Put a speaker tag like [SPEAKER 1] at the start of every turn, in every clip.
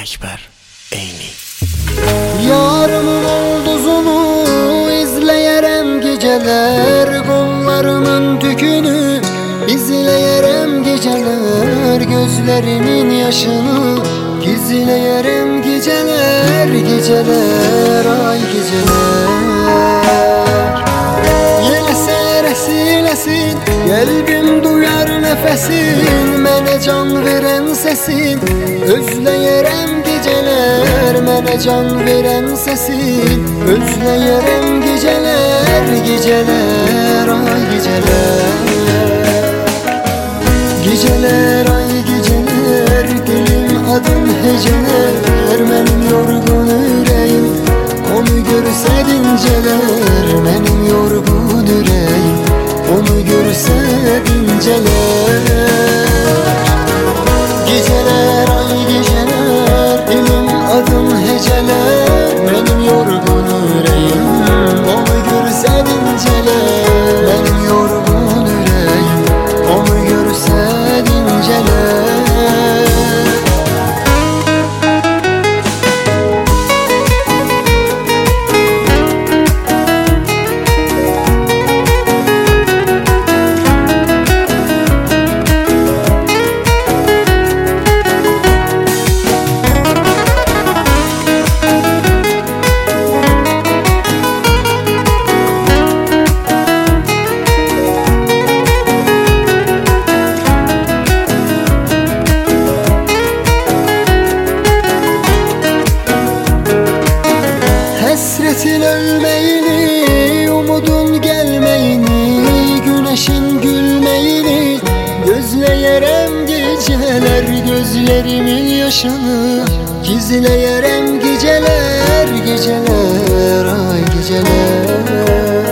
[SPEAKER 1] Ekber Eyni.
[SPEAKER 2] Yarımın ulduzunu izleyerem geceler, kollarımın tükünü izleyerem geceler, gözlerimin yaşını gizleyerem geceler, geceler ay geceler. Yeleser esilesin, kalbim duyar nefesin, mene can veren sesin, özleyerem geceler, mene can veren sesin, özleyerem geceler, geceler ay geceler. Geceler ay geceler, dilim adın heceler, benim yorgun yüreğim onu görse dinceler, benim yorgun yüreğim onu görse dinceler. Geceler ay geceler, dilim adın heceler, benim yorgun yüreğim onu görse dinceler, benim yorgun yüreğim onu görse dinceler. Hasretin ölmeyini, umudun gelmeyini, güneşin gülmeyini gözleyerem geceler, gözlerimin yaşını gizleyerem geceler, geceler ay geceler.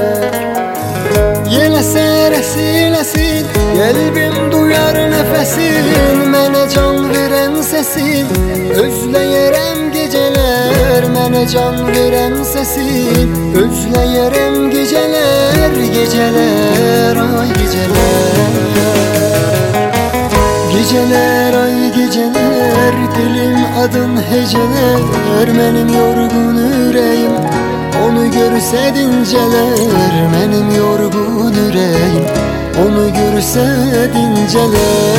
[SPEAKER 2] Yeleser esilesin, kalbim duyar nefesin, mene can veren sesin, özleyerem geceler, mene can veren sesin, özleyerem geceler, geceler ay geceler. Geceler ay geceler, dilim adın heceler, benim yorgun yüreğim onu görse dinceler, benim yorgun yüreğim onu görse dinceler.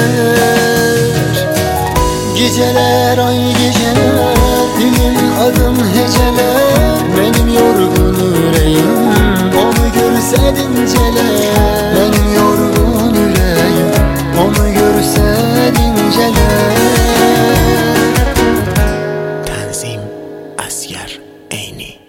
[SPEAKER 2] Geceler ay geceler, dilim adın heceler, benim yorgun yüreğim onu görse dinceler, benim yorgun yüreğim onu görse dinceler.
[SPEAKER 1] Tanzim Asyar Eyni.